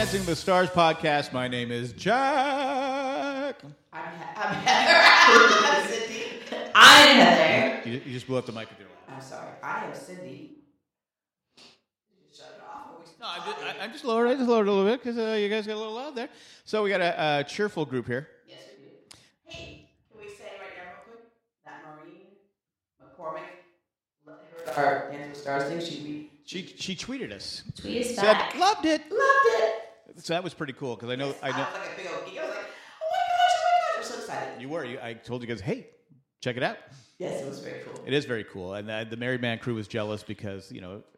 Dancing with the Stars podcast. My name is Jack. I'm Heather. I'm Cindy. I'm Heather. You just blew up the mic with your laugh. I'm sorry. I am Cindy. Shut it off. No, I just lowered it a little bit because you guys got a little loud there. So we got a cheerful group here. Yes, we do. Hey, can we say right now real quick that Maureen McCormick, our Dancing with the Stars thing, She tweeted us. Tweet us Said, back. loved it. Loved it. So that was pretty cool because I know. was like a big old geek. I was like, oh my gosh, I'm so excited. You were. I told you guys, hey, check it out. Yes, it was very cool. It is very cool, and the Married Man crew was jealous because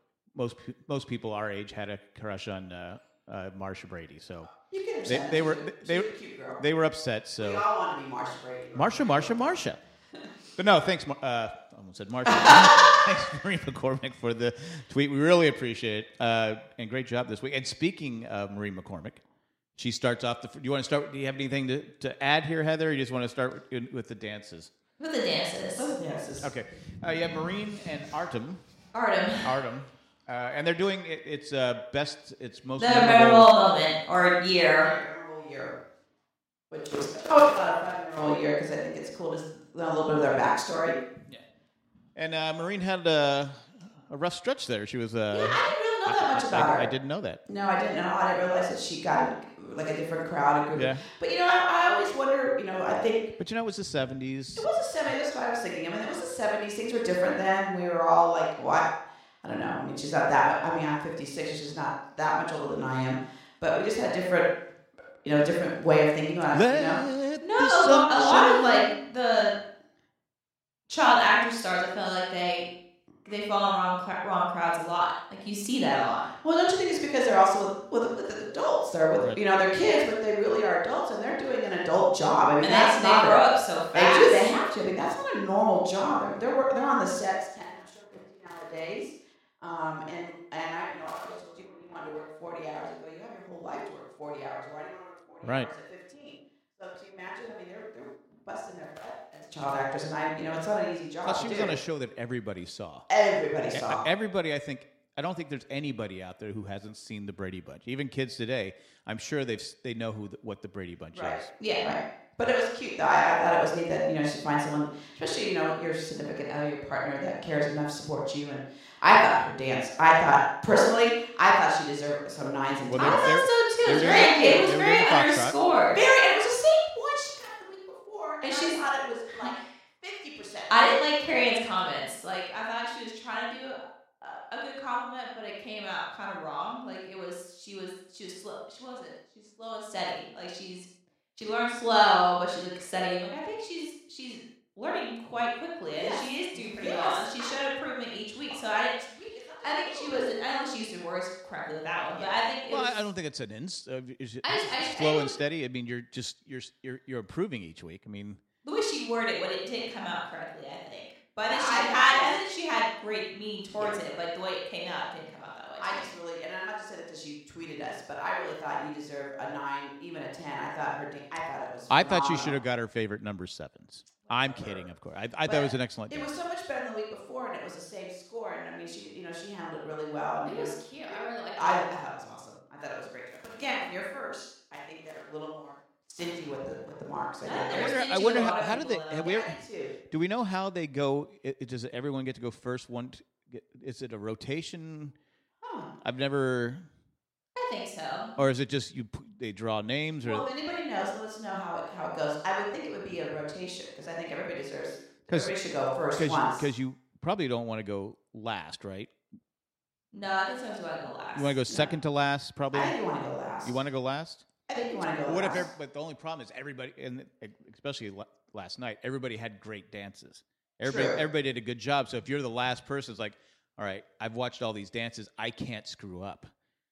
most people our age had a crush on Marsha Brady. So You can understand. they were She's a cute girl. they were upset. So We all want to be Marsha Brady. Marsha. But no, thanks. I almost said Marsha. Thanks, Marie McCormick, for the tweet. We really appreciate it, and great job this week. And speaking of Marie McCormick, she starts off. Do you want to start? Do you have anything to add here, Heather? Or you just want to start with the dances? With the dances. Yes. Okay. You have Marine and Artem. Artem. And they're doing it's best. It's most The memorable moment or year. Memorable year. Which was a memorable year because I think it's cool to learn a little bit of their backstory. Yeah. And Marine had a rough stretch there. She was. I didn't really know that much about her. I didn't know that. No, I didn't know. I didn't realize that she got like a different crowd. Yeah. But I always wonder. I think But it was the 70s. it was the 70s. That's what I was thinking. It was the 70s. Things were different then. We were all like, what? I don't know. She's not that. I'm 56. She's not that much older than I am. But we just had different way of thinking about it. No, a lot of like the child actor stars, I feel like they fall in wrong crowds a lot. Like you see that a lot. Well, don't you think it's because they're also with adults? They're with Right. they're kids, but they really are adults, and they're doing an adult job. I mean, And that's they not grow up so They fast. do. They have to. I mean, that's not a normal job. They're on the sets 10, I'm sure 15 hour days. And I told you when you wanted to work 40 hours ago, you have your whole life to work 40 hours. Why do you want to work 40 Right. hours at 15? So to imagine, I mean, they're busting their butt as child actors, and it's not an easy job. Plus, she to was do. on a show that everybody saw. Everybody saw. Everybody, I don't think there's anybody out there who hasn't seen the Brady Bunch. Even kids today, I'm sure they know what the Brady Bunch Right. is. Yeah. Right. But it was cute though. I thought it was neat that she find someone, especially your significant other, your partner that cares enough to support you. And I thought her dance. Personally, I thought she deserved some 9s and 10s. Well, I thought so too. It was they're- very, it was they're very doing Foxtrot. underscored. It was the same one she got the week before, and And she she- thought it was like 50%. I didn't like Carrie Ann's comments. Like I thought she was trying to do a good compliment, but it came out kind of wrong. Like she was slow. She wasn't. She's slow and steady. Like she learned slow, but she's like steady. Like I think she's learning quite quickly, and Yes. she is doing pretty Yes. well. And she showed improvement each week. So I think she was. I don't know if she used her words correctly with that one, but I think it Well, was. I don't think it's an is it I slow and steady. I mean, you're improving each week. I mean, the way she worded it, but it didn't come out correctly. I think. But I think she had great meaning towards it, but the way it came out didn't come out that way. I just really, and I'm not just saying it because she tweeted us, but I really thought you deserved a 9, even a 10. I thought it was. I thought she phenomenal. should have got her favorite number 7s. I'm kidding, of course. I thought it was an excellent It dance. was so much better than the week before, and it was the same score. And I mean, she handled it really well. And It was cute. I really liked it. I thought it was awesome. I thought it was great. But again, when you're first, I think they're a little more stingy with the marks. I think. I wonder a lot how of did they? people Have that we Yeah, ever, I do too. do we know how they go? Does everyone get to go first? Is it a rotation? Huh. I've never. I think so. Or is it just they draw names? Or Well, if anybody knows, let us know how it goes. I would think it would be a rotation because I think everybody should go first once. because you probably don't want to go last, right? No, I think sometimes you want to go last. You want to go second to last, probably. I think you want to go last. You want to go last? I think you want to go What last. if? But the only problem is everybody, and especially last night, everybody had great dances. Everybody did a good job. So if you're the last person, it's like, all right, I've watched all these dances. I can't screw up.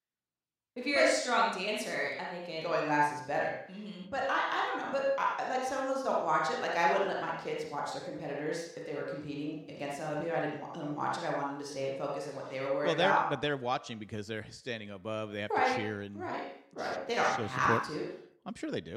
If you're a strong dancer, I think it. going last is better. Mhm. But I don't know. But like some of those don't watch it. Like I wouldn't let my kids watch their competitors if they were competing against other people. I didn't want them to watch it. I wanted them to stay focused on what they were worried about. But they're watching because they're standing above. They have Right, to cheer and Right. They don't show have support. to. I'm sure they do.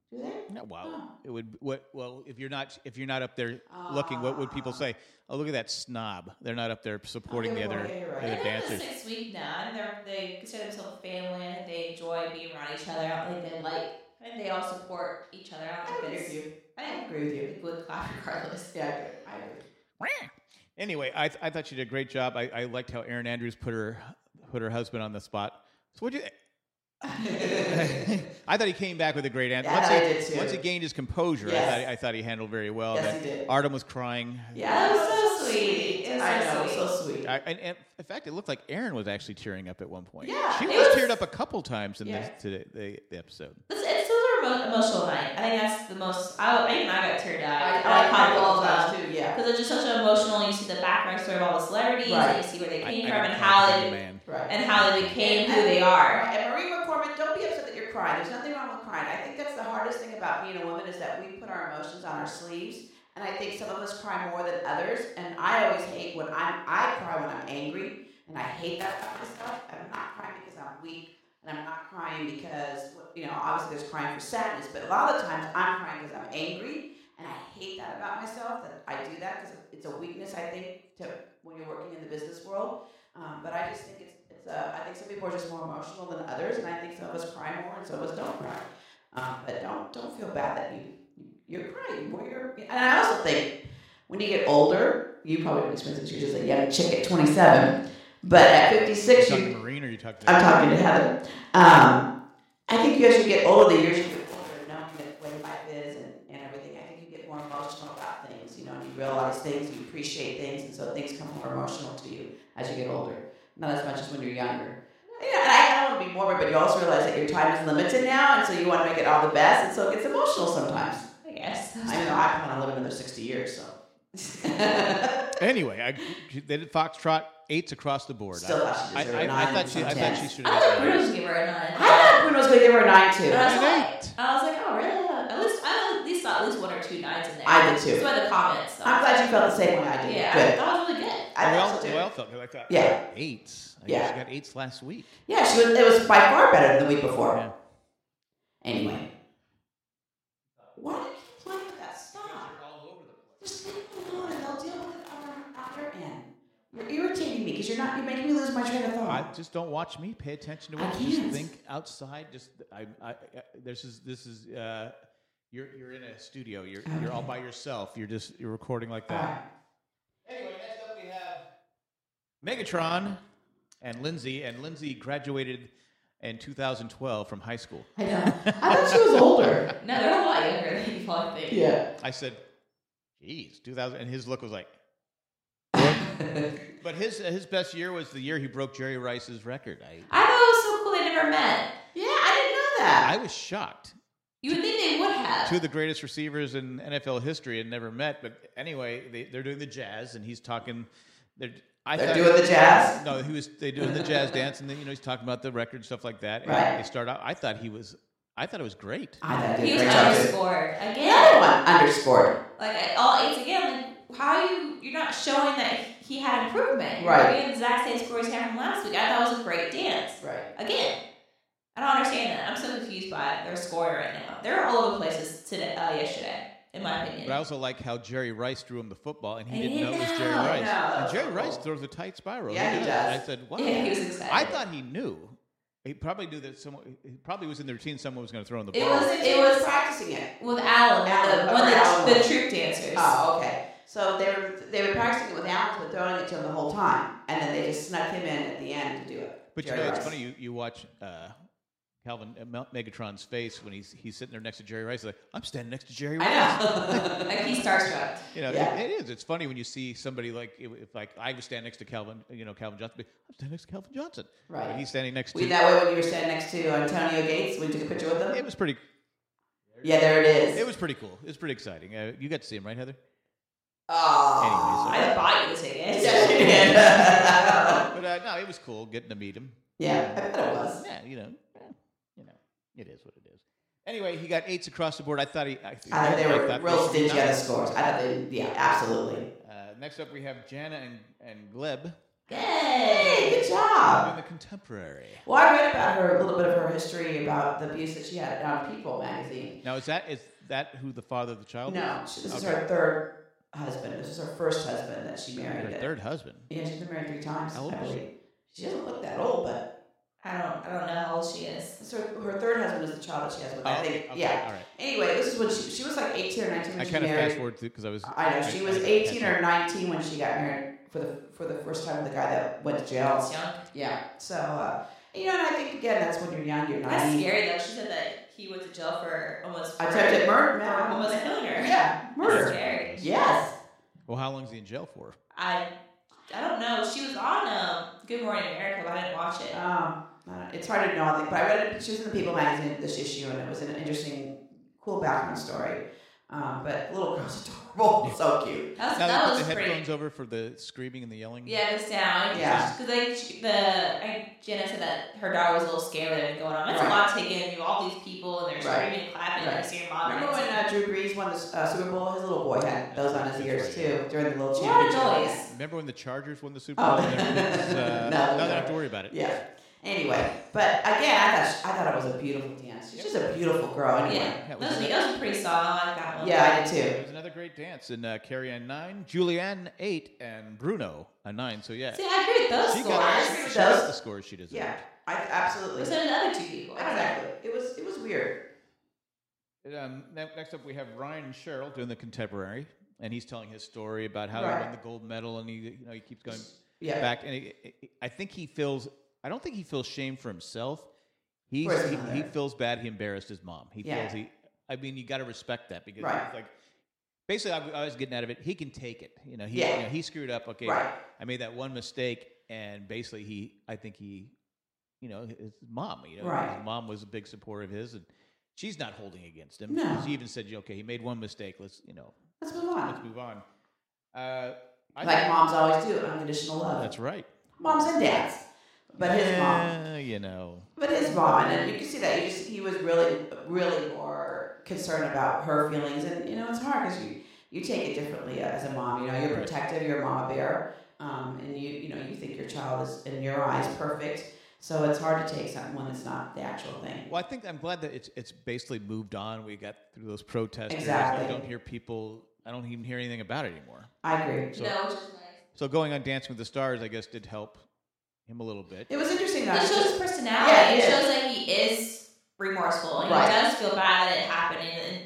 Do they? No, well, Oh. it would. Well, if you're not up there looking, what would people say? Oh, look at that snob. They're not up there supporting the other you're right. the other They're in the dancers. 6th week now, and they consider themselves family, and they enjoy being around each other. I don't think and they all support each other. I I don't agree think with you. I I think agree with you. it would clap regardless. Yeah, I agree. Anyway, I thought she did a great job. I liked how Erin Andrews put her husband on the spot. So what'd you? I thought he came back with a great answer. Yeah, I did too. Once he gained his composure, Yes. I thought he handled very well. Yes, That he did. Artem was crying. Yeah, That was so sweet. It was I so know, sweet. so sweet. And in fact, it looked like Erin was actually tearing up at one point. Yeah, she it was was- teared up a couple times in Yeah. the episode. It's those are emotional night. I think that's the most. I got teared up. I caught cried all both the of times them. too. Yeah, Because it's just such an emotional. You see the background story of all the celebrities, Right. and you see where they came I from, got and caught how up in they the man. right. and how they became who they are. And Marie McCormick, don't be upset that you're crying. There's nothing wrong with crying. I think that's the hardest thing about being a woman is that we put our emotions on our sleeves. And I think some of us cry more than others. And I always hate when I cry when I'm angry. And I hate that about myself. I'm not crying because I'm weak. And I'm not crying because, obviously there's crying for sadness. But a lot of the times I'm crying because I'm angry. And I hate that about myself, that I do that because it's a weakness, I think, when you're working in the business world. But I just think I think some people are just more emotional than others, and I think some of us cry more and some of us don't cry. But don't feel bad that you're crying. And I also think when you get older, you probably don't experience this. You're just a young chick at 27, but at 56, You talking to Marine or you talking to? I'm talking to Heather. I think as you get older, the years you get older, knowing that way life is and everything, I think you get more emotional about things. And you realize things, you appreciate things, and so things come more emotional to you as you get older. Not as much as when you're younger. And I don't want to be morbid, but you also realize that your time is limited now, and so you want to make it all the best, and so it gets emotional sometimes. I guess. I know I plan on living another 60 years, so. Anyway, they did Foxtrot 8s across the board. Still thought she deserved I 9 thought she should I have thought got Bruce 9. gave her a 9. I thought Bruno was going to give her a 9 too. And I was An like, 8. oh really? I at least thought at least 1 or 2 9s in there. I did too. That's why the comments. Though. I'm glad you felt the same way I did. Yeah, Good. that was really good. I We thought so too. all felt good. I thought, Yeah. 8s. I Yeah. guess she got 8s last week. Yeah, it was by far better than the week before. Yeah. Anyway. Why do you keep playing with that stuff? Just leave it alone and they'll deal with it on their end. You're irritating me because you're making me lose my train of thought. I just don't watch me. Pay attention to I it. Just can't. think outside. Just this is you're in a studio. You're all by yourself. You're recording like All that. right. Anyway, next up we have Megatron and Lindsay. And Lindsay graduated in 2012 from high school. I know. I thought she was older. No, they're a lot younger than you probably think. Yeah. I said, "Geez, 2000," and his look was like. But his best year was the year he broke Jerry Rice's record. I thought it was so cool they never met. Yeah, I didn't know that. I was shocked. You would think they would have. Two of the greatest receivers in NFL history had never met. But anyway, they're doing the jazz, and he's talking. They're doing the jazz? No, they doing the jazz dance, and then he's talking about the record stuff like that. And Right. they start out. I thought it was great. I thought he He did a was great job too. underscored Another again. one underscored. Like at all 8s again. Like how you're not showing that he had improvement. You're Right. getting the exact same score he had from last week. I thought it was a great dance. Right. Again, I don't understand that. I'm so confused by their scoring right now. They're all over the places today, yesterday, in my opinion. But I also like how Jerry Rice threw him the football, and he I didn't know it was didn't Jerry know. Rice. No, And that's Jerry so Rice cool. throws a tight spiral. Yeah, he does. And I said, "What?" Yeah, he was excited. I thought he knew. He probably knew that he probably was in the routine. Someone was going to throw him the It ball. was- was practicing it. with Alan, Alan, one of Alan. the troop dancers. Oh, okay. So they were practicing it with Alan, but throwing it to him the whole time, and then they just snuck him in at the end to do it. But Jerry it's Rice. funny. You watch Calvin Megatron's face when he's sitting there next to Jerry Rice. He's like, I'm standing next to Jerry Rice. I know. Like he's starstruck. Yeah. It is. It's funny when you see somebody like if like I was standing next to Calvin Johnson. I'm standing next to Calvin Johnson. Right. But he's standing next Were to. you that way when you were standing next to Antonio Gates when you took a picture with him? It was pretty. Yeah, there it is. It was pretty cool. It was pretty exciting. You got to see him, right, Heather? Oh. Anyway, I bought you the ticket. Yes, you did. But no, it was cool getting to meet him. Yeah, I bet it was. Yeah, it is what it is. Anyway, he got 8s across the board. I thought I thought they were thought real he stingy was on the nice. scores. I thought they, yeah, absolutely. Next up, we have Jana and Gleb. Hey, good In job. the Contemporary. Well, I read about her, a little bit of her history about the abuse that she had on People magazine. Now, is that who the father of the child is? No, this is Okay. her third husband. This is her first husband that she married. Her third husband. Yeah, she's been married 3 times. How old I is she? believe. She doesn't look that old, but I don't know how old she is. so her third husband is the child that she has with. I think. okay, Yeah. all right. Anyway, this is when she was like 18 or 19 when I she kind of married. fast forward because I was. I know she was I 18 or 19 when she got married for the first time with the guy that went to jail. She's young. Yeah. So and I think again that's when you're young, you're That's naive. scary though. She said that he went to jail for almost Attempted murder. for almost killing her. Yeah, That's murder. scary. Yes. Well, how long is he in jail for? I don't know. She was on Good Morning America, but I didn't watch it. It's hard to know, I think, but I read it. She was in the People magazine this issue, and it was an interesting, cool background story. But the little girl's adorable, so cute. That Now was they put the pretty. headphones over for the screaming and the yelling. Yeah, it was down. Yeah. Because Jenna said that her daughter was a little scared with everything going on. That's Right. a lot taking. You know, all these people and they're Right. screaming and clapping and Right. they see your mom. Remember when Drew Brees won the Super Bowl? His little boy had those on his ears too during the little A lot of championship. noise. Remember when the Chargers won the Super Oh. Bowl? And everything was, No, now they no. don't have to worry about it. Yeah. Anyway, but again, I thought it was a beautiful dance. She's just a beautiful girl. Anyway. Yeah, it that was was a pretty song. I like that one. Yeah, I did It too. was another great dance. And Carrie Ann 9, Julianne 8, and Bruno a 9. So yeah, See, I agree with those she scores. got, she got the scores she deserved. Yeah, absolutely. So did the other 2 people. Exactly. It was weird. Next up, we have Ryan Sherrill doing the Contemporary, and he's telling his story about how Right. he won the gold medal, and he keeps going Yeah. back. And I think he feels. I don't think he feels shame for himself. For his He mother. feels bad. He embarrassed his mom. He Yeah. feels I mean, you got to respect that because Right. it's like. Basically, I was getting out of it. He can take it. Yeah. He screwed up. Okay, Right. I made that one mistake, and basically, I think his mom. Right. His mom was a big supporter of his, and she's not holding against him. No. She even said, "Okay, he made one mistake. Let's Let's move on. Like moms always do, unconditional love. That's right. Moms and dads, but his mom. But his mom, and you can see that he was really, really more concerned about her feelings, and it's hard because you take it differently as a mom. You're protective, you're a mama bear, and you think your child is in your eyes perfect. So it's hard to take something when it's not the actual thing. Well, I'm glad that it's basically moved on. We got through those protests. Exactly. I don't hear people. I don't even hear anything about it anymore. I agree. So- No, which is nice. So going on Dancing with the Stars, I guess, did help him a little bit. It was interesting. It Though. shows his personality. Yeah, it it is. shows that he is remorseful and Right. he does feel bad that it happened. And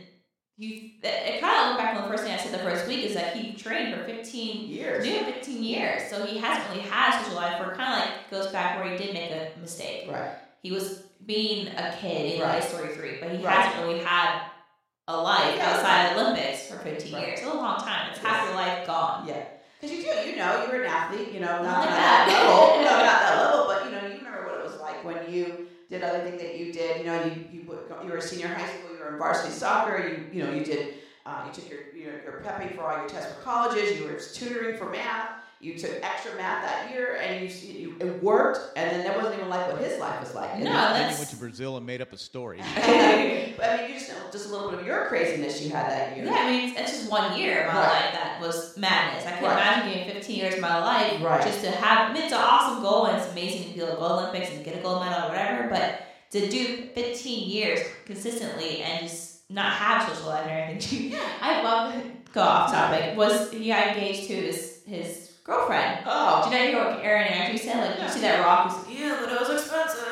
it kind of looked back on the first thing I said the first week is that he trained for 15 Years. doing 15 years. So he hasn't really had a social life where it kind of like goes back where he did make a mistake. Right. He was being a kid in Right. Toy Story 3, but he Right. hasn't really had a life Yeah. outside the Olympics for 15 Right. years. It's a long time. It's half your life gone. Yeah. Because you're an athlete, not Like that that. level, no, not that level, but you remember what it was like when you did other things that you did. You were a senior in high school, you were in varsity soccer, you did, you took your prepping for all your tests for colleges, you were tutoring for math, you took extra math that year, and it worked, and then that wasn't even like what his life was like. No, Then that's he went to Brazil and made up a story. But I mean, you just a little bit of your craziness you had that year. yeah. I mean, it's just 1 year of my Right. life that was madness. I can't Right. imagine giving 15 years of my life Right. just to have. I mean, it's an awesome goal and it's amazing to be able to go to Olympics and get a gold medal or whatever. But to do 15 years consistently and just not have social life and everything. I love go off topic. Was he got engaged to his girlfriend? Oh. Do you know what Aaron Andrews said? Like, you see that rock? He's like, yeah, but it was expensive.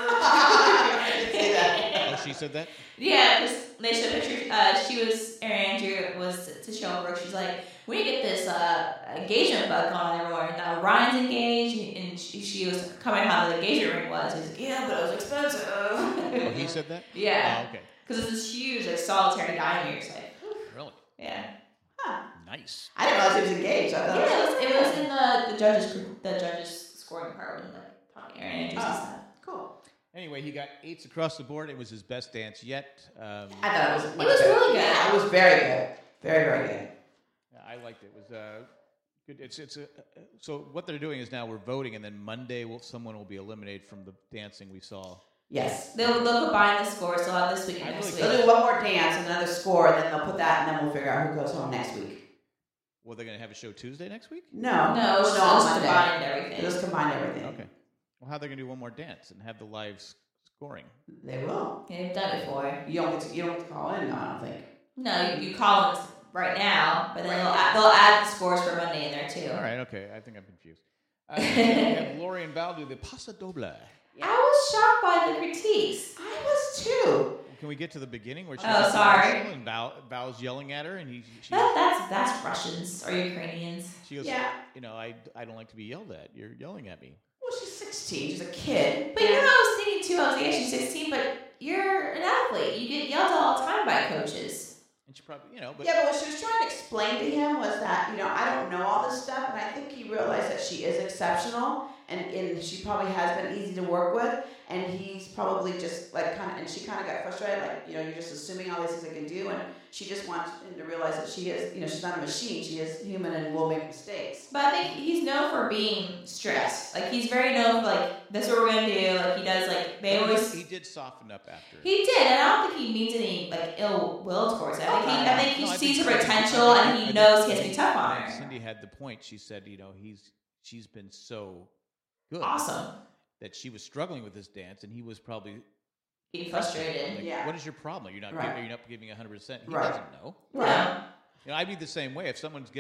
I didn't see that. Oh, she said that? Yeah, because they showed pictures. Erin Andrew was to show Brooke. She's like, we get this engagement bug on everywhere. Now Ryan's engaged, and she was coming how the engagement ring was. He's like, yeah, but it was expensive. Oh, he said that? Yeah, Oh, okay. because it's this huge, like solitary diamond. It's like, Really? yeah, Huh. Nice. I didn't realize he was engaged. I thought yeah. It was in the judges scoring part when like talking Erin Andrews and Oh. stuff. Cool. Anyway, he got 8s across the board. It was his best dance yet. I thought it was much was better. really good. Yeah, it was very good. Very, very good. Yeah, I liked it. It was good. So what they're doing is now we're voting, and then Monday someone will be eliminated from the dancing we saw. Yes. They'll combine the scores. They'll have this week and I next really week. They'll do one more dance, another score, and then they'll put that, and then we'll figure out who goes home next week. Well, they're going to have a show Tuesday next week? No, No, it's on just Monday. combined everything. They just combined everything. Okay. Well, how are they going to do one more dance and have the live scoring? They will. Yeah, they've done it before. You don't get to call in. No, I don't think. No, you call them right now, but then they'll add the scores for Monday in there too. All right, okay. I think I'm confused. We have Lori and Val do the Paso Doble. I was shocked by the critiques. I was too. Can we get to the beginning where she Oh, gets the sorry. whistle and Val's yelling at her and she That's Russians or Ukrainians. she goes, Yeah. I don't like to be yelled at. You're yelling at me. Well, she's 16. She's a kid. But you know, I was thinking too. I was like, she's 16, but you're an athlete. You get yelled at all the time by coaches. And she probably, but Yeah, but what she was trying to explain to him was that, I don't know all this stuff, and I think he realized that she is exceptional, and she probably has been easy to work with, and he's probably just and she kind of got frustrated, you're just assuming all these things I can do, and she just wants him to realize that she is, she's not a machine, she is human and will make mistakes. But I think he's known for being strict. Like, he's very known for, this is what we're going to do. Like, he does, they always... He did soften up after. He did, and I don't think he means any, ill will towards it. I think he No, I sees think her so. potential, and he I knows he think- has to be tough on I think her. Cindy had the point. She said, she's been so good. Awesome. That she was struggling with this dance, and he was probably Being frustrated. Like, Yeah. What is your problem? You're not Right. giving 100%. He Right. doesn't know. Yeah. I'd be the same way. If someone's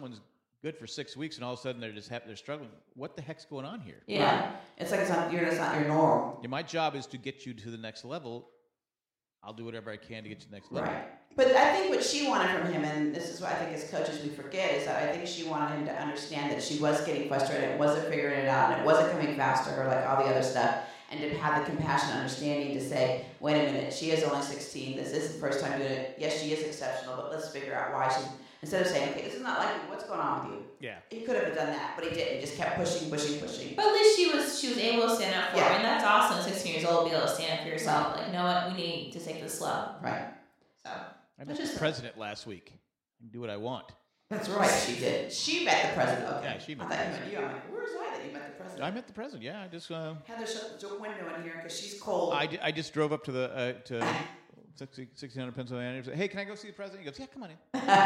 good for 6 weeks and all of a sudden they're struggling, what the heck's going on here? Yeah. Right. It's like it's not your norm. Yeah, my job is to get you to the next level. I'll do whatever I can to get you to the next level. Right. But I think what she wanted from him, and this is what I think as coaches we forget, is that I think she wanted him to understand that she was getting frustrated, and wasn't figuring it out, and it wasn't coming fast to her like all the other stuff, and to have the compassion and understanding to say, wait a minute, she is only 16, this is the first time doing it, yes, she is exceptional, but let's figure out why she's, instead of saying, okay, this is not like you, what's going on with you? Yeah. He could have done that, but he didn't, he just kept pushing. But at least she was able to stand up for Yeah. her, and that's awesome. 16 years old, be able to stand up for yourself. Like, you know what? We need to take this slow. Right. So I met the president last week. I can do what I want. That's right, she did. She met the president. Okay. Yeah, she met I the thought you met you. I'm like, where's I that you met the president? I met the president. Yeah, I just Heather, shut the window in here because she's cold. I just drove up to the to 1600 Pennsylvania. And said, hey, can I go see the president? He goes, yeah, come on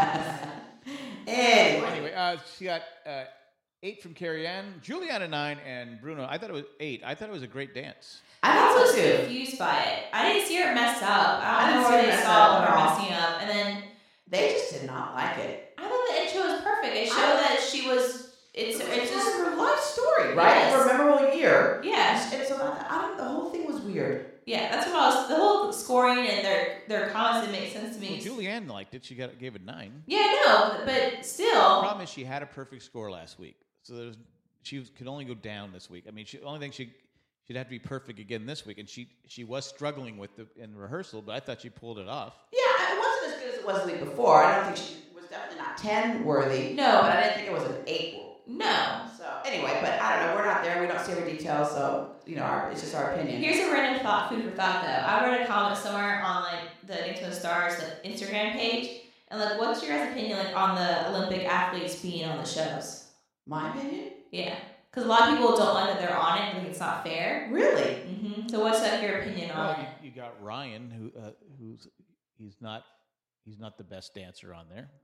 in. Anyway, she got 8 from Carrie Ann, Juliana 9, and Bruno. I thought it was 8. I thought it was a great dance. I was confused by it. I didn't see her mess up. I don't know where they saw her messing up. And then They just did not like it. I thought the intro was perfect. It showed that she was. It's just her life story, right? Yes. For a memorable year. Yeah. And so the whole thing was weird. Yeah, that's what I was. The whole scoring and their comments didn't make sense to me. Well, Julianne liked it. She gave it 9. Yeah, no, but The still. problem is she had a perfect score last week, so she could only go down this week. I mean, the only thing she'd have to be perfect again this week, and she was struggling with in rehearsal, but I thought she pulled it off. Yeah, it wasn't as good as it was the week before. I don't think she was definitely not 10 worthy. No. But I didn't think it was an 8. No. So anyway, but I don't know. We're not there. We don't see every detail, so it's just our opinion. Here's a random food for thought though. I read a comment somewhere on the Dance with the Stars Instagram page, and what's your guys' opinion on the Olympic athletes being on the shows? My opinion? Yeah, because a lot of people don't like that they're on it and think it's not fair. Really? Mm-hmm. So what's your opinion on Well, it? you got Ryan, he's not the best dancer on there.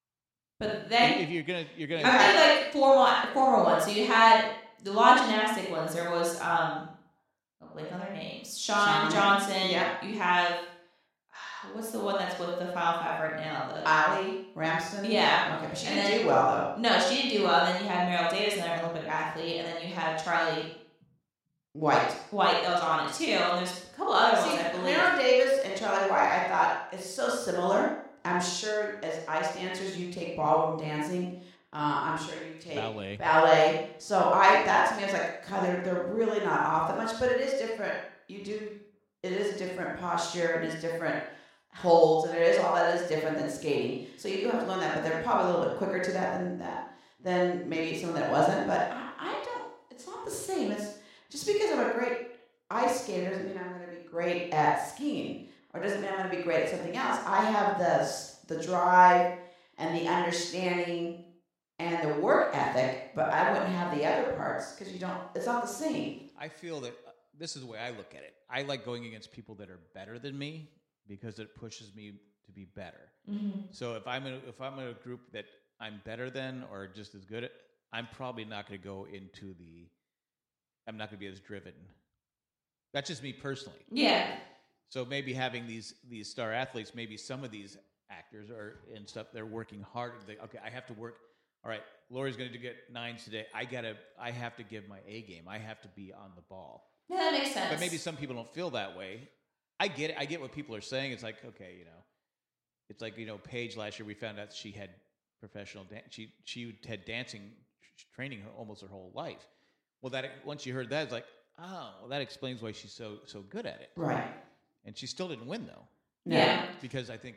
But then If you're gonna I think former ones. So you had the law gymnastic ones. There was I'll blank on their names. Sean Johnson. Yeah. You have what's the one that's with the Final Five right now? Ali Ramsden? Yeah. Okay, but she And didn't then- do well, though. No, she didn't do well. Then you had Meryl Davis, another Olympic athlete, and then you had Charlie White. White that was on it too. And there's a couple other See, ones I believe. Meryl Davis and Charlie White, I thought, is so similar. I'm sure as ice dancers, you take ballroom dancing. I'm sure you take ballet. So that to me, I was like, God, they're really not off that much, but it is different. It is a different posture, it is different holds, and it is all that is different than skating. So you do have to learn that, but they're probably a little bit quicker to that than maybe someone that wasn't. But I don't. It's not the same. It's just because I'm a great ice skater doesn't mean I'm going to be great at skiing, or doesn't mean I'm going to be great at something else. I have the drive and the understanding and the work ethic, but I wouldn't have the other parts because it's not the same. I feel that this is the way I look at it. I like going against people that are better than me because it pushes me to be better. Mm-hmm. So if I'm in a group that I'm better than or just as good at, I'm probably not going to go into I'm not going to be as driven. That's just me personally. Yeah. So maybe having these star athletes, maybe some of these actors and stuff, they're working hard. Okay, I have to work. All right, Lori's going to get 9s today. I have to give my A game. I have to be on the ball. Yeah, that makes sense. But maybe some people don't feel that way. I get it. I get what people are saying. It's like, okay, it's like, Paige last year, we found out she had professional she had dancing training almost her whole life. Well, once you heard that, it's like, oh, well, that explains why she's so good at it. Right. And she still didn't win though. Yeah. Because I think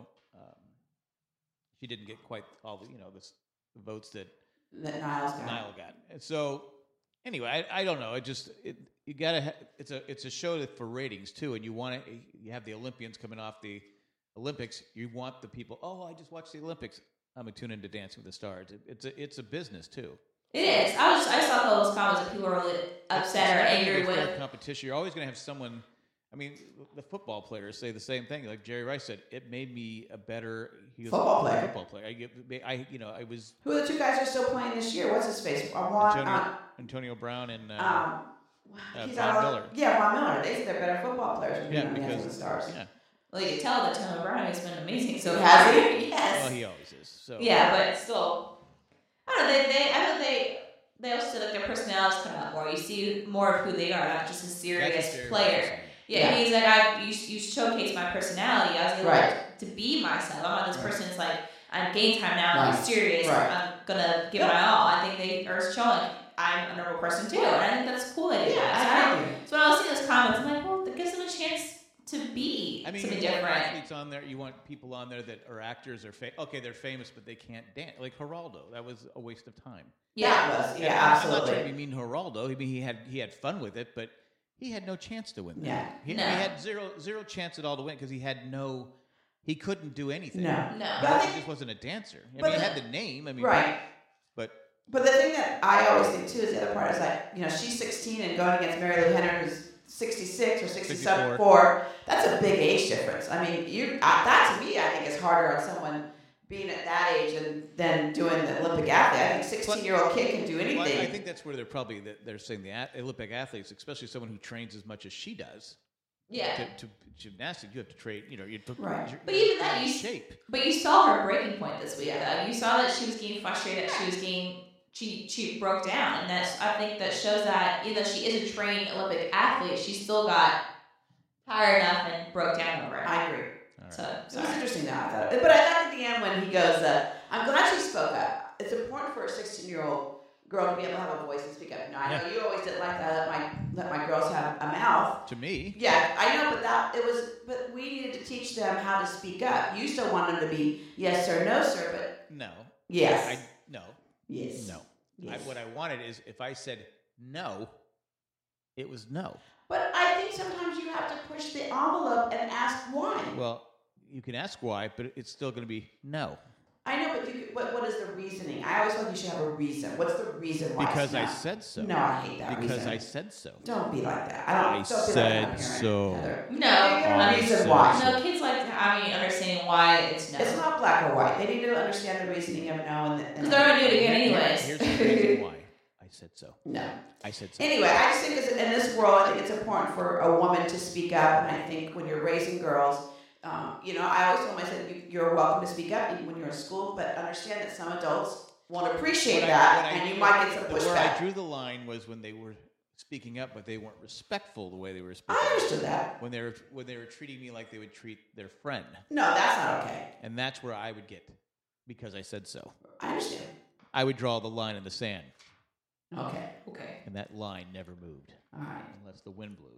she didn't get quite all the votes that Niall got. And so anyway, I don't know. You gotta. It's a show for ratings too, and you have the Olympians coming off the Olympics. You want the people. Oh, I just watched the Olympics. I'm gonna tune into Dancing with the Stars. It's a business too. It is. I saw all those comments that people were really upset or angry with. Fair competition. You're always gonna have someone. I mean, the football players say the same thing. Like Jerry Rice said, it made me a better football player. I was. Who are the two guys who are still playing this year? What's his face? Antonio Brown and he's Von Miller. Yeah, Von Miller. They say they're better football players. Because the Stars. Yeah. Well, you can tell that Antonio Brown has been amazing. So has he? Yes. Well, he always is. So. Yeah, but still, I don't know. They also like their personalities come out more. You see more of who they are, not just a serious player. Yeah, he's like, you showcase my personality. I was able to be myself. I'm not this person that's like, I'm game time now, I'm serious, I'm going to give my all. I think they are showing I'm a normal person too, and I think that's cool. So when I was seeing those comments, I'm like, well, that gives them a chance to be something different. You want athletes on there, you want people on there that are actors, okay, they're famous, but they can't dance. Like Geraldo, that was a waste of time. Yeah, absolutely. I'm not trying to be mean to Geraldo. I mean, he had fun with it, but he had no chance to win that. Yeah. He had zero chance at all to win because he couldn't do anything. No. He just wasn't a dancer. I mean, he had the name. I mean, But the thing that I always think too is the other part is like, she's 16 and going against Mary Lou Henner who's 66 or 64. That's a big age difference. I mean, that to me I think is harder on someone being at that age and then doing the Olympic athlete. I think 16-year-old kid can do anything. Well, I think that's where they're saying the Olympic athletes, especially someone who trains as much as she does. Yeah. To gymnastics, you have to train. But even that, shape. But you saw her breaking point this week. Though. You saw that she was getting frustrated. She was getting. She broke down, and I think that shows that even though she is a trained Olympic athlete, she still got tired enough and broke down over it. I agree. Right. So it was interesting that I thought. But I thought at the end when he goes, I'm glad she spoke up. It's important for a 16-year-old girl to be able to have a voice and speak up. Now, I know you always didn't like that. Let my girls have a mouth. To me. Yeah, I know, but we needed to teach them how to speak up. You still want them to be yes sir, no sir, but no. Yes. No. Yes. No. Yes. What I wanted is if I said no, it was no. But I think sometimes you have to push the envelope and ask why. Well, you can ask why, but it's still going to be no. I know, but what is the reasoning? I always feel like you should have a reason. What's the reason why? Because I said so. No, I hate that because reason. I said so. Don't be like that. I don't be said like that so. Heather. No, reason why. No, kids like understanding why it's no. It's not black or white. They need to understand the reasoning of no. Because they're going to do it again anyways. Here's the reason why. I said so. No. I said so. Anyway, I just think in this world, I think it's important for a woman to speak up. And I think when you're raising girls, I always tell myself you're welcome to speak up even when you're in school, but understand that some adults won't appreciate that, and you might get some pushback. Where I drew the line was when they were speaking up, but they weren't respectful the way they were speaking. I understood that. When they were treating me like they would treat their friend. No, that's not okay. And that's where I would get, because I said so. I understand. I would draw the line in the sand. Okay. And that line never moved. All right. Unless the wind blew.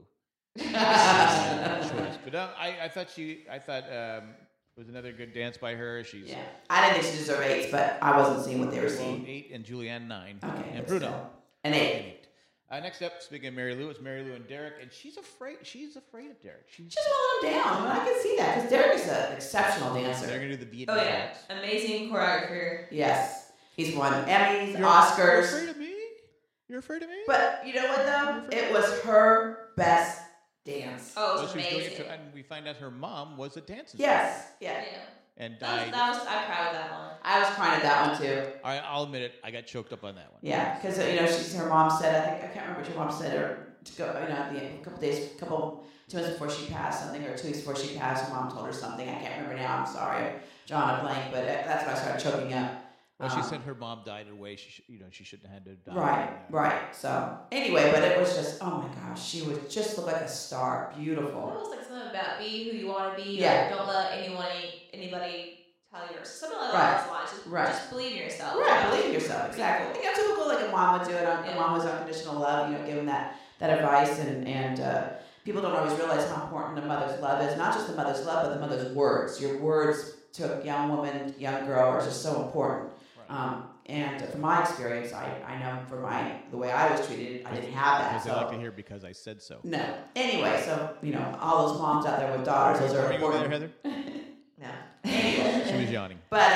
But I thought it was another good dance by her. I didn't think she deserved 8, but I wasn't seeing what they were seeing. 8 and Julianne 9. Okay. And Bruno. Still. An 8. Next up, speaking of Mary Lou, it's Mary Lou and Derek, and she's afraid of Derek. She's just holding him down. I can see that because Derek is an exceptional dancer. They're gonna do the Vietnam. Oh yeah, amazing choreographer. Yes, he's won Emmys, You're Oscars. afraid of me? You're afraid of me? But you know what though? It was her best dance. Oh, it Well, was she was doing amazing. it and we find out her mom was a dance instructor. Yes, yeah. Yeah. And I cried with that one. I was crying at that one too. I'll admit it, I got choked up on that one. Yeah, because her mom said, I can't remember what her mom said, or to go, a couple days, 2 months before she passed, something, or 2 weeks before she passed, her mom told her something. I can't remember now. I'm sorry, John, a blank, but that's when I started choking up. Well, she said her mom died in a way she shouldn't have had to die. Right. So anyway, but it was just, oh my gosh, she would just look like a star, beautiful. It was like something about be who you want to be. Yeah. Like, don't let anybody tell you or something like Right. that. Just believe in yourself. Right, believe in yourself, exactly. Typical like a mom would do it. A mom was unconditional love, giving that advice, and people don't always realize how important a mother's love is. Not just the mother's love, but the mother's words. Your words to a young woman, young girl, are just so important. Right. And from my experience, I know the way I was treated, I didn't have that. Because So they like to hear because I said so. no. Anyway, so all those moms out there with daughters, those are Are you over there, important. Heather? No. Anyway. She was yawning. But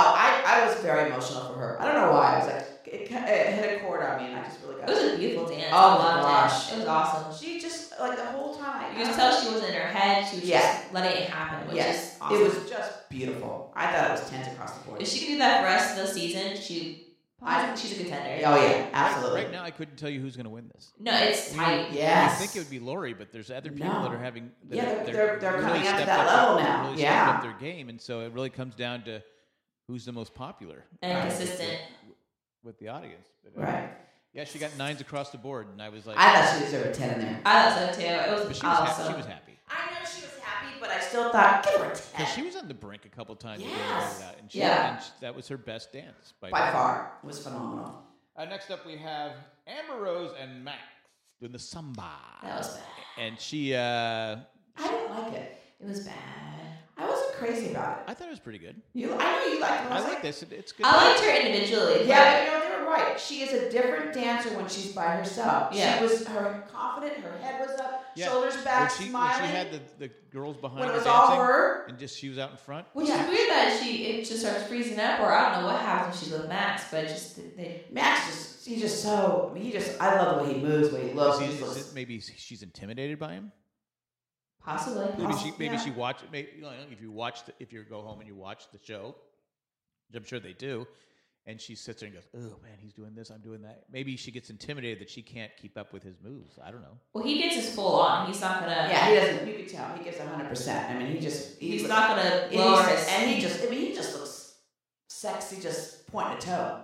I was very emotional for her. I don't know why. I was like, it hit a chord on me, and I just really got. It was a beautiful dance. Oh I my loved gosh. it. It was awesome. She just like the whole time. You could tell she wasn't in her head. She was Yeah. just letting it happen, which is awesome. It was just beautiful. I thought it was tense across the board. If she can do that for the rest of the season, she's a contender. Oh yeah, absolutely. Right now, I couldn't tell you who's going to win this. No, it's tight. Yes. I think it would be Lori, but there's other people No. that are having. That Yeah, are- they're really coming up to stepped that up level their- now. Really Yeah. stepped up their game, and so it really comes down to who's the most popular And consistent. with the audience. But, Right. Yeah, she got 9s across the board, and I was like, I thought she deserved a 10 in there. I thought so too. It but was she was, awesome. she was happy. I know she was happy, but I still thought, give her a 10. Because she was on the brink a couple times. of being Yes. voted out, and Yeah. that was her best dance. By far. It was phenomenal. Next up, we have Amber Rose and Max doing the samba. That was bad. And she, I didn't like it. It was bad. I wasn't crazy about it. I thought it was pretty good. I know you liked it. I like this. It's good. I liked her individually. Yeah, but they were right. She is a different dancer when she's by herself. Yeah. She was confident, her head was up, Yeah. shoulders back, when smiling. she had the girls behind when it her was dancing, all her. and just she was out in front. Which is weird that it just starts freezing up, or I don't know what happens when she's with Max, but Max I love the way he moves, the way he looks. Maybe she's intimidated by him. possibly. Maybe she watched. If you go home and you watch the show, which I'm sure they do, and she sits there and goes, "Oh man, he's doing this, I'm doing that." Maybe she gets intimidated that she can't keep up with his moves. I don't know. Well, he gets his full on. He's not gonna. Yeah, he doesn't. You could tell he gives 100%. I mean, He's not gonna and lower his. he just looks sexy, just point to toe.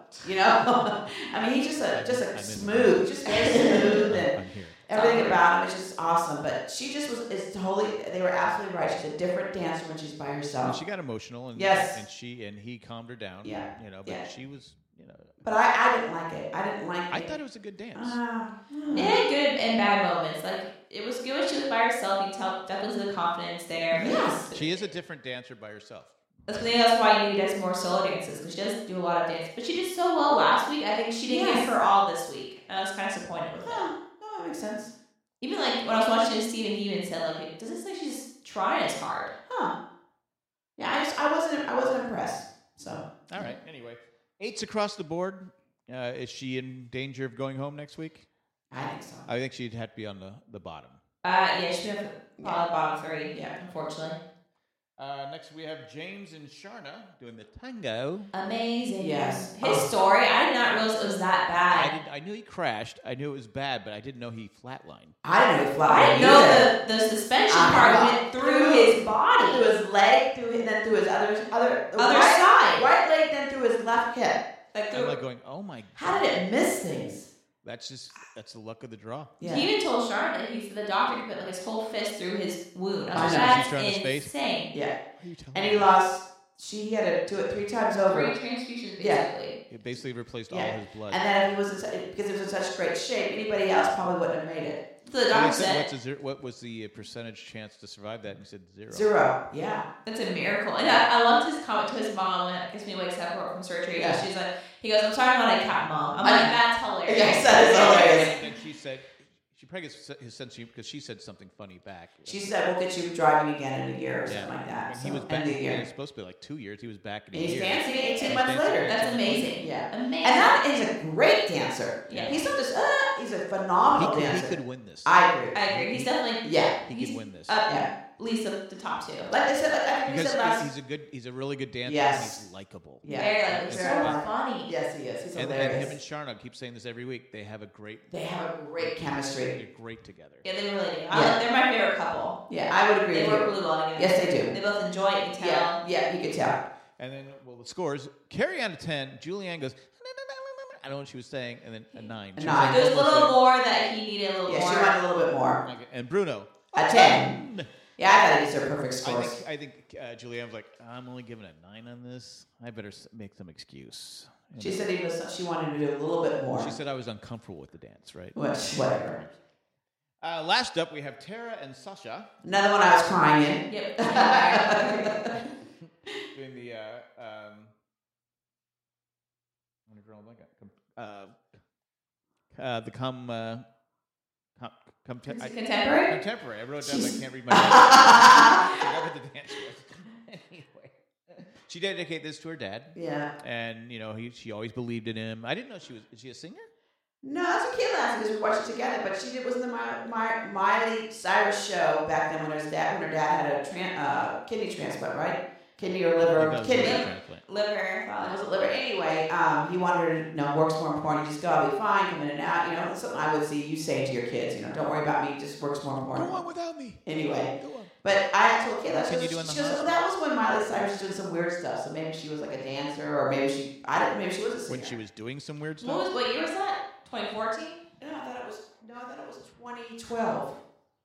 I mean, he's just smooth, he's just very smooth, and I'm here. everything about him is just awesome. But she just they were absolutely right. She's a different dancer when she's by And herself. she got emotional, and Yes. and he calmed her down. Yeah, But yeah. she was, But I didn't like it. I didn't like it. I thought it was a good dance. It had good and bad moments. Like it was good when she was by herself. You tell definitely the confidence there. Yes. She is a different dancer by herself. That's why you does more solo dances because she does do a lot of dance. But she did so well last week. I think she didn't Yes. give her all this week. I was kind of disappointed with it. No, that makes sense. Even like when I was watching Stephen even said like, does this like she's trying as hard? Huh? Yeah, I wasn't impressed. So All right. Anyway, 8s across the board. Is she in danger of going home next week? I think so. I think she'd have to be on the bottom. Yeah, she went probably bottom 3. Yeah, unfortunately. Next, we have James and Sharna doing the tango. Amazing. Yes. His story, I did not realize it was that bad. I knew he crashed. I knew it was bad, but I didn't know he flatlined. I didn't know he flat. I didn't know the suspension part went through his body. through his leg, then through his other side. right leg, then through his left hip. I'm like going, oh my god. How did it miss things? That's the luck of the draw. Yeah. He even told Charlotte the doctor could put like his whole fist through his wound. I was I like, know. She's trying that's his face? insane. Yeah. What are you telling And me? he lost. He had to do it 3 times over. 3 transfusions basically. Yeah. It basically replaced all Yeah. his blood. And then if he was because it was in such great shape, anybody else probably wouldn't have made it. So the And doctor they said what was the percentage chance to survive that? And he said 0. 0. Yeah. that's a miracle. And I loved his comment to his mom when I guess when he wakes up from surgery. Yeah. She's like, he goes, I'm sorry I'm not a cat mom. I'm like, that's hilarious. Yes, that is hilarious. And then she She probably gets his sense because she said something funny back. She said, "We'll get you driving again in a year or something like that." And So, he was end back. of the It year. was supposed to be like 2 years. He was back in a And he's year. dancing 18 He's months dancing later. That's amazing. Yeah. Amazing. And that is a great dancer. Yeah. He's not just, he's a phenomenal He dancer. could win this. I agree. I agree. He's definitely Yeah. He could win this. Yeah. at least the top two. Like I said, I think we Because said last. he's a really good dancer Yes. and he's likable. Yeah. Very like It's so very funny. Yes, he is. He's And hilarious. him and Sharna, I keep saying this every week, they have a great They have a great chemistry. they're great together. Yeah, they really do. Yeah. They're my favorite couple. Yeah, I would agree They with work you. really well together. Yes, they do. They both enjoy it. You can Yeah, tell. yeah, you could tell. And then the scores, Carrie out of 10, Julianne goes, I don't know what she was saying, and then a 9. A She was 9. like, There's a almost little like- more that he needed a little Yeah, more. she wanted a little bit more. Okay, and Bruno. A 10. Yeah, I thought he deserved perfect I scores. think Julianne was like, I'm only giving a 9 on this. I better make some excuse. And She said she wanted to do a little bit more. she said I was uncomfortable with the dance, right? Which, whatever. Last up, we have Tara and Sasha Another one I was crying in. Yep. doing the I'm gonna draw a blank. Contemporary? Contemporary. I wrote it down, but I can't read my notes. Forgot what the dance was. Anyway, she dedicated this to her dad, Yeah. and she always believed in him. I didn't know she was. Is she a singer? No, that's what Kayla asked because we watched it together. But she was in the Miley Cyrus show back then when her dad had a kidney transplant, right? Kidney or liver? Because of Kidney. the transplant. Liver. Was it liver? Anyway, he wanted her to, work's more important. You just go, I'll be fine, come in and out. That's something I would see you say to your kids, don't worry about me, just work's more important. Go on without me. Anyway. Go on. But I told Kayla, Can you she do in the goes, hospital? that was when Miley Cyrus was doing some weird stuff. So maybe she was like a dancer, or maybe she was a singer. When she was doing some weird What stuff. year was that? 2014? No, I thought it was 2012.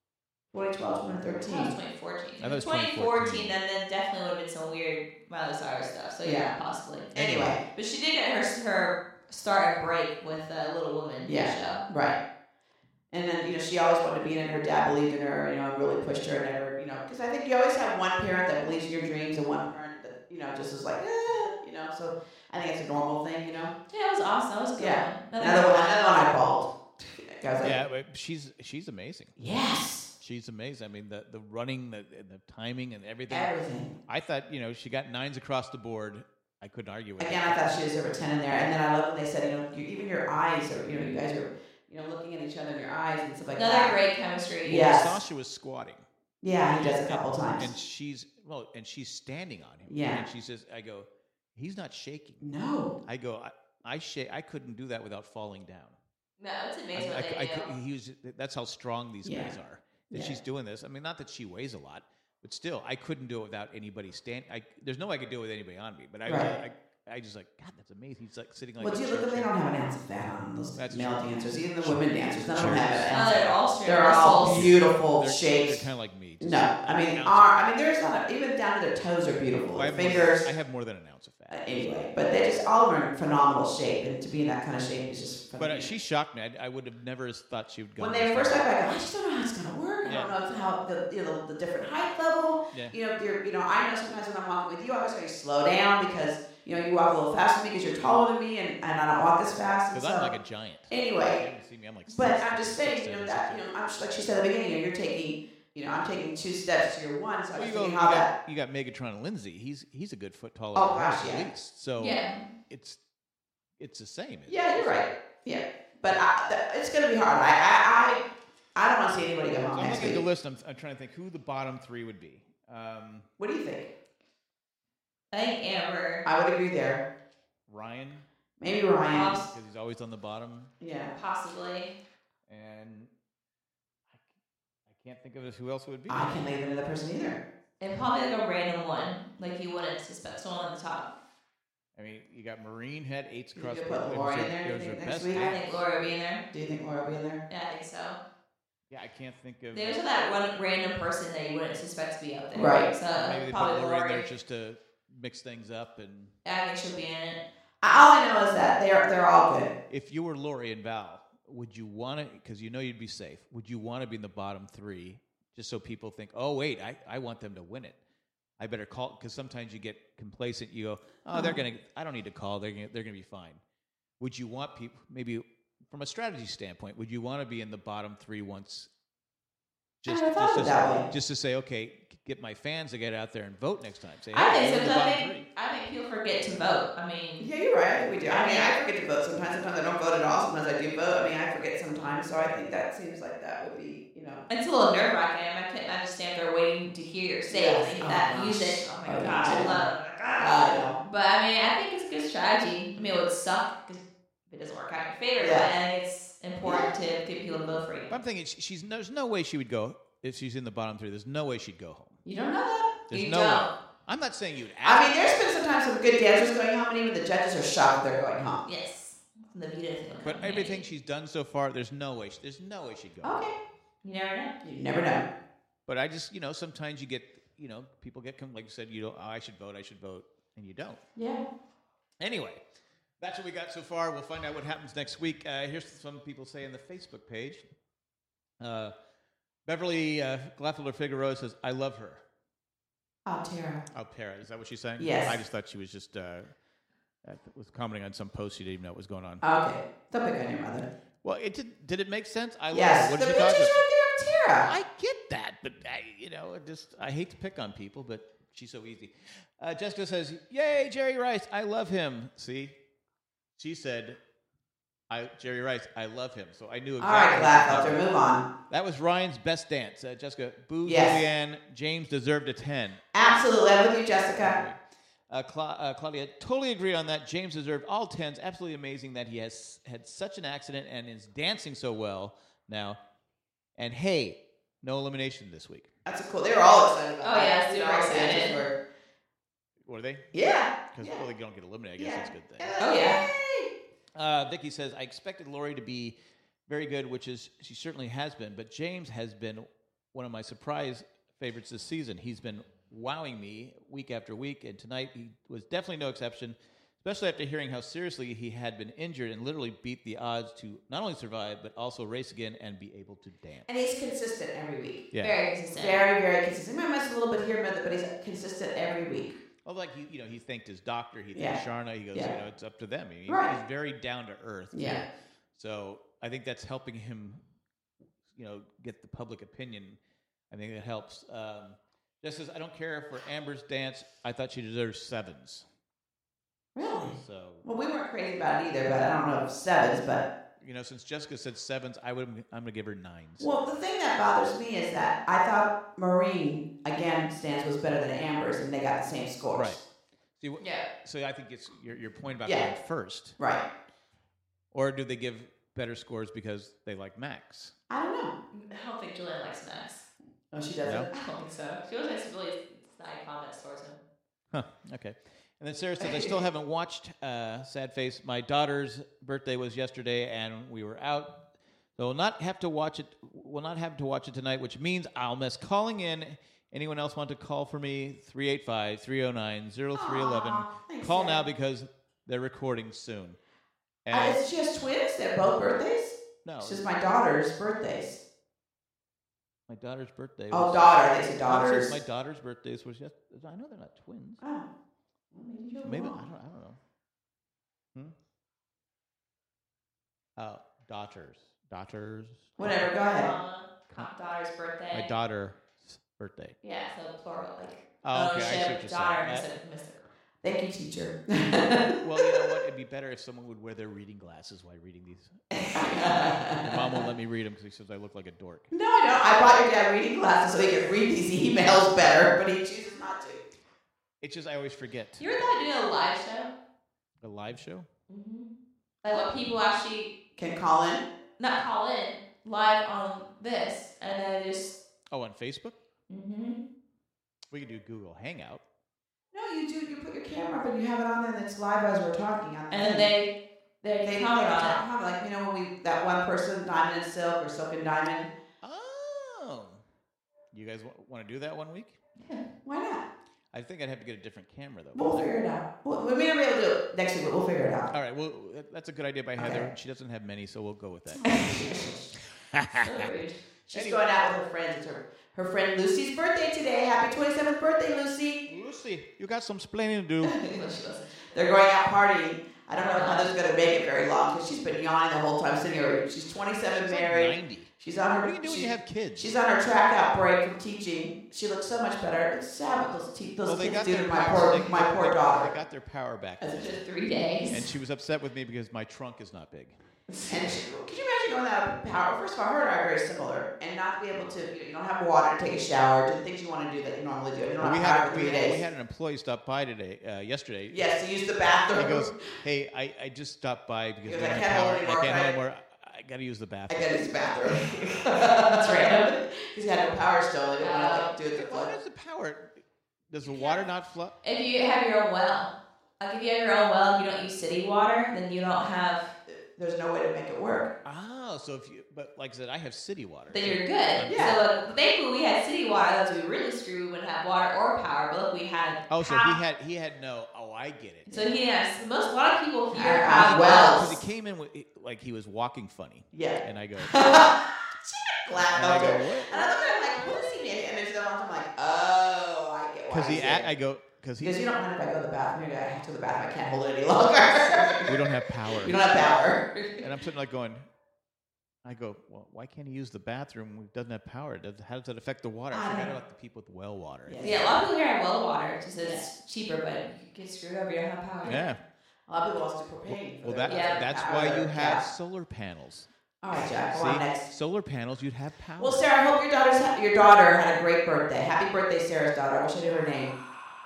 2012, 2013. That was 2014. I thought it was 2014, then definitely would have been some weird Miley Cyrus stuff. So yeah, Yeah. possibly. Anyway. But she did get her start and break with Little Women Yeah. show. Right. And then, she always wanted to be in it. Her dad believed in her, and really pushed her and never, because I think you always have one parent that believes in your dreams and one parent that, just is like, so I think it's a normal thing, Yeah, it was awesome. That was a good Yeah. one. Another one I bawled. I was like, Yeah, but she's amazing. yes. She's amazing. I mean, the running, the timing, and everything. Everything. I thought, she got 9s across the board. I couldn't argue with Again, it. I thought she deserved a 10 in there. And then I love when they said, even your eyes are, you guys are, looking at each other in your eyes and stuff like Another that. great chemistry. Yeah. Sasha was squatting. Yeah, he does a couple times. And she's standing on him. Yeah. And she says, I go, he's not shaking. No. I go, I couldn't do that without falling down. No, it's amazing what they do. That's how strong these Yeah. guys are. That Yeah. she's doing this. I mean, not that she weighs a lot, but still, I couldn't do it without anybody there's no way I could do it with anybody on me. But I just like, God, that's amazing. He's like sitting like. Well, a do you look at church them? They chair. don't have an ounce of fat on those That's male true. dancers. Even the women dancers, none of them Sure. have an Oh, ounce. they're all straight They're all muscles. beautiful They're shapes. kind of like me. just No, an ounce of there's not even down to their toes are beautiful. I Their have more- fingers. I have more than an ounce of fat. Anyway, but they just all are in phenomenal shape, and to be in that kind of shape is just. But phenomenal. she shocked me. I would have never thought she would go. When this they first far. got back, I just don't know how it's gonna work. I Yeah. don't know how the different height level. Yeah. I know sometimes when I'm walking with you, I always say slow down because you walk a little faster than me because you're taller than me, and I don't walk as fast. Because and I'm so, like a giant. Anyway. You haven't seen me. I'm like. But six- I'm just saying, six, seven, that six, eight. I'm like she said at the beginning, you're taking, I'm taking 2 steps to your 1. So I Well, was you thinking how that. got Megatron and Lindsay. He's a good foot taller. Oh, than her, gosh, at yeah. least. So Yeah. it's the same. Yeah, you're right. Yeah, but it's gonna be hard. I don't want to see anybody go So home I'm next looking at the week. list. I'm trying to think who the bottom 3 would be. What do you think? I think Amber. I would agree there. Ryan, Maybe Ryan. Pops- because he's always on the bottom, Yeah. Possibly. and I can't think of who else it would be. I can't think of another person either. And probably like a random one. Like you wouldn't suspect someone on the top. I mean, you got Marine had 8s You across. could put it was Laura her- in there, it you was her think, next best week? I day. think Laura would be in there. Do you think Laura will be in there? Yeah, I think so. Yeah, I can't think of. They always have that one random person that you wouldn't suspect to be up there. Right. So Maybe they put probably Laura in Laura. there just to mix things up. And I think she'll be in it. All I know is that they're all good. if you were Lori and Val, would you want to? Because you'd be safe. Would you want to be in the bottom 3 just so people think, oh wait, I want them to win it. I better call, because sometimes you get complacent. You go, oh, they're gonna. I don't need to call. They're gonna be fine. Would you want people maybe from a strategy standpoint, would you want to be in the bottom three once? I never thought of it that way. Just to say, okay, get my fans to get out there and vote next time. Say, I hey, think we're in so. the 'Cause bottom three. I think people forget to vote. I mean, Yeah, you're right. We do. I mean, I forget to vote sometimes. Sometimes I don't vote at all. Sometimes I do vote. I mean, I forget sometimes. So I think that seems like that would be, it's a little nerve wracking. I couldn't understand they're waiting to hear your say. Yes. That Oh, music. Oh my oh, gosh, I yeah. love it. I know. But I mean, I think it's a good strategy. I mean, it would suck because if it doesn't work out in your favor. Yeah. But I think it's important to get people to vote for you. But I'm thinking there's no way she would go if she's in the bottom three. There's no way she'd go home. You don't know that? There's You no don't. way. I'm not saying you'd. I mean, there's been sometimes some good dancers going home, and even the judges are shocked they're going home. Yes. The beauty thing. But everything she's done so far, there's no way she'd go. home. Okay. You never know. You never know. But I just, sometimes you get, people get, like you said, I should vote, and you don't. Yeah. Anyway, that's what we got so far. We'll find out what happens next week. Here's some people say on the Facebook page. Beverly Glaffeler-Figueroa says, I love her. Oh, Tara. Oh, Tara. Is that what she's saying? Yes. I just thought she was just was commenting on some post she didn't even know what was going on. Okay. Don't pick on your mother. Well, did it make sense? I Yes. love The her. What did picture's she talk about? right there of Tara. I get that, but I hate to pick on people, but she's so easy. Jessica says, "Yay, Jerry Rice! I love him." See, she said, Jerry Rice, I love him. So I knew exactly. All right, Gladfelter, move on. That was Ryan's best dance. Jessica, boo, Yes. Julianne. James deserved a 10. Absolutely. I'm with you, Jessica. Claudia, totally agree on that. James deserved all 10s. Absolutely amazing that he has had such an accident and is dancing so well now. And hey, no elimination this week. That's cool. They were all excited about Oh, that. yeah, super All the excited. dancers were- Were they? Yeah. Because yeah. they don't get eliminated. I guess that's a good thing. Oh, yeah. Yay! Vicky says, I expected Lori to be very good, which is she certainly has been, but James has been one of my surprise favorites this season. He's been wowing me week after week, and tonight he was definitely no exception, especially after hearing how seriously he had been injured and literally beat the odds to not only survive, but also race again and be able to dance. And he's consistent every week. Yeah. Very consistent. Very, very consistent. He might miss a little bit here and there, but he's consistent every week. Well, like he thanked his doctor, he Yeah. thanked Sharna. He goes, Yeah. it's up to them. I mean, Right. he's very down to earth. Yeah. So I think that's helping him, get the public opinion. I think that helps. Jess says, I don't care for Amber's dance. I thought she deserves 7s. Really? So, Well, we weren't crazy about it either, but I don't know if 7s, but... since Jessica said 7s, I'm going to give her 9s. Well, the thing that bothers me is that I thought Maureen, again, stance was better than Amber's, and they got the same scores. Right. See, Yeah. So I think it's your point about Yeah. going first. Right. Or do they give better scores because they like Max? I don't know. I don't think Julian likes Max. Oh, she doesn't? No? I don't think so. She always makes really snide comments towards him. Huh, okay. And then Sarah says, I still haven't watched Sad Face. My daughter's birthday was yesterday, and we were out. So we'll not have to watch it tonight, which means I'll miss calling in. Anyone else want to call for me? 385-309-0311. Aw, thanks, Call Sarah. now because they're recording soon. And She has twins? They're both birthdays? no, It's just my daughter's birthdays. my daughter's birthday Oh, was... daughter. They say daughters. My daughter's birthdays was yesterday. I know they're not twins. Oh. Well, maybe you're Maybe, I wrong. don't know. Daughters. Whatever, go ahead. Daughter's birthday. My daughter's birthday. Yeah, so plural, like Oh, okay, I see ownership, what you're daughter saying. instead of mystical. Thank you, teacher. Well, you know what? It'd be better if someone would wear their reading glasses while reading these. My mom won't let me read them because he says I look like a dork. No, I don't. I bought your dad reading glasses so he could read these emails better, but he chooses not to. It's just I always forget. You ever thought of doing a live show? A live show? Mm-hmm. Like what people actually Can call in. not call in live on this, and then just. Oh, on Facebook? Mm-hmm. We could do Google Hangout. No, you do. You put your camera up and you have it on there that's live as we're talking. On And then they they comment on it. comment, like, you know, when we that one person, Diamond and Silk or Silk and Diamond. Oh. You guys want to do that one week? Yeah, why not? I think I'd have to get a different camera, though. We'll figure it out. We may not be able to do it next week, but we'll figure it out. All right, well, that's a good idea by Heather. Okay. She doesn't have many, so we'll go with that. So rude. She's going out with her friends. It's her friend Lucy's birthday today. Happy 27th birthday, Lucy. Lucy, you got some explaining to do. They're going out partying. I don't know if Heather's going to make it very long because she's been yawning the whole time sitting here. She's 27, She's married. Like 90. She's on her. What do you do when you have kids? She's on her track out break from teaching. She looks so much better. It's sad what those kids do to my poor daughter. They got their power back. That's just 3 days. And she was upset with me because my trunk is not big. And could you imagine going out of power? First of all, her and I are very similar, and not be able to. You don't have water to take a shower, do the things you want to do that you normally do. You don't have power for 3 days. We had an employee stop by yesterday. Yes, to use the bathroom. He goes, "Hey, I just stopped by because He goes, I can't hold anymore. I got to use the bathroom." I got to use the bathroom. That's right. He's got no power still. They don't want to do it the Why flood. does the power? Does the water not flow? If you have your own well, like if you have your own well, and you don't use city water, then you don't have. There's no way to make it work. Oh, so but like I said, I have city water. Then you're good. Yeah. So thankfully we had city water. That's what we really screwed. We wouldn't have water or power. But look, we had. Oh, so he had no. Oh, I get it. So he has. A lot of people here Have have wells. Because he came in with like he was walking funny. Yeah. And I go. Glad And I go, filter. what? And I look at him like, what is he doing? And there's no one. I'm like, oh, I get why. Because he's here. I go. Because you don't mind if I go to the bathroom. I have to go to the bathroom. I can't hold it any longer. we don't have power. We don't have power. And I'm sitting like going. I go, well, why can't he use the bathroom when it doesn't have power? How does that affect the water? I forgot about the people with well water. Yeah, a lot of people here have well water. It just it's cheaper, but you get screwed over. You don't have power. Yeah. A lot of people also do propane. Well, that's why you have solar panels. All right, Jack. Go on next. Solar panels, you'd have power. Well, Sarah, I hope your daughter had a great birthday. Happy birthday, Sarah's daughter. I wish I knew her name.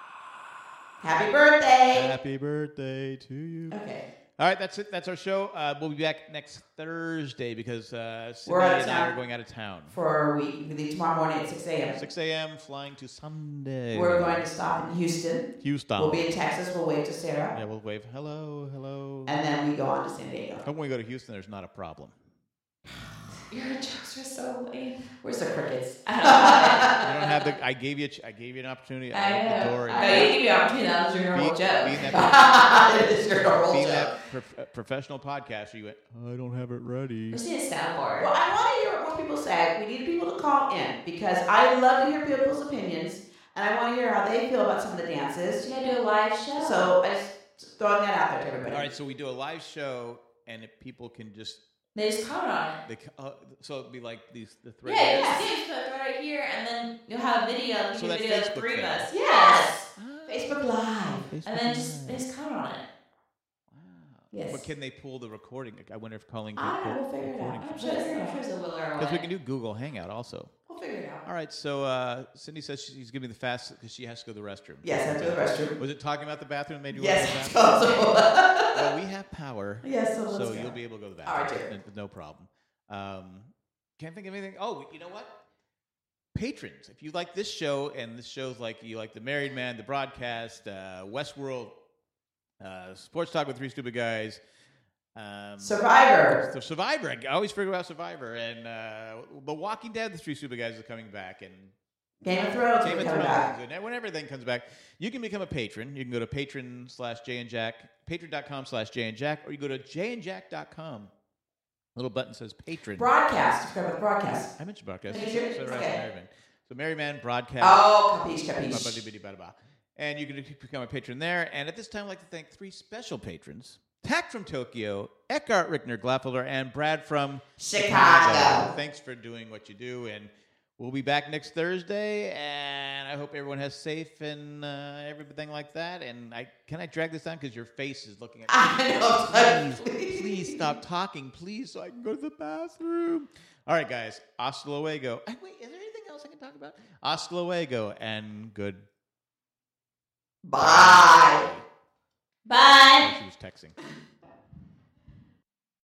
Happy birthday. Happy birthday to you. Okay. All right, that's it. That's our show. We'll be back next Thursday because Sydney out of and I town. are going out of town. For a week. We leave tomorrow morning at 6 a.m. 6 a.m. flying to Sunday. We're going to stop in Houston. Houston. We'll be in Texas. We'll wave to Sarah. Yeah, we'll wave hello, hello. And then we go on to San Diego. Hope when we go to Houston, there's not a problem. Your jokes are so lame. Where's the crickets? You don't have the. I gave you an opportunity. I opened the know. door. I gave you an opportunity. That was your normal joke. It is your normal Being joke. that professional podcaster, you went, I don't have it ready. We see a soundboard. Well, I want to hear what people say. We need people to call in because I love to hear people's opinions and I want to hear how they feel about some of the dances. You gotta do a live show. So I just throwing that out there to everybody. All right, so we do a live show, and if people can just. They just comment on it. So it'd be like the thread. Yeah, just put it right here, and then you'll have a video. You So can that's video of Facebook 3 of thing. us. Yes. Facebook Live. And then they just comment on it. Wow. Yes. But can they pull the recording? I wonder if calling. I don't know. We'll figure it out. I'm sure there's a will or a Because we way. can do Google Hangout also. We'll figure it out. All right, so Cindy says she's giving me the fast because she has to go to the restroom. Yes, I have to go to the restroom. Was it talking about the bathroom made you Yes, go to it's the bathroom? possible. Well, we have power. Yes, so let's So go. you'll be able to go to the All right, bathroom. dear. No problem. Can't think of anything. Oh, you know what? Patrons. If you like this show and this show's like you like The Married Man, The Broadcast, Westworld, Sports Talk with Three Stupid Guys. Survivor. The Survivor. I always forget about Survivor. And The Walking Dead, The Three Stupid Guys are coming back. And Game of Thrones. Game of coming back. Thrones. And when everything comes back, you can become a patron. You can go to patron.com/JayandJack, patron.com/JayandJack, or you go to jayandjack.com. Little button says patron. Broadcast. Forgot about the broadcast. I mentioned broadcast. Did you? So, Okay. Merryman. So Merryman broadcast. Oh, capiche. And you can become a patron there. And at this time, I'd like to thank 3 special patrons. Tack from Tokyo, Eckhart Rickner Glaffelder, and Brad from Chicago. Thanks for doing what you do. And we'll be back next Thursday. And I hope everyone has safe and everything like that. And can I drag this down? Because your face is looking at me. I know. Please stop talking, please, so I can go to the bathroom. All right, guys. Hasta luego. Wait, is there anything else I can talk about? Hasta luego and good. Bye. Bye. She was texting.